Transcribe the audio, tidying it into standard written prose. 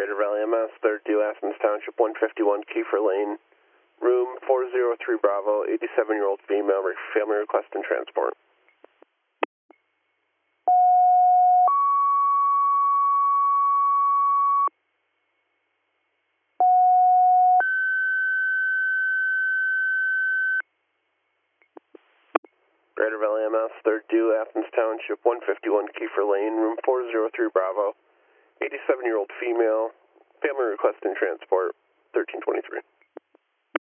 Greater Valley MS, 3rd due Athens Township, 151 Kiefer Lane, room 403 Bravo, 87-year-old female, family request and transport. Greater Valley MS, 3rd due Athens Township, 151 Kiefer Lane, room 403 Bravo, 87-year-old female, family request and transport, 1323.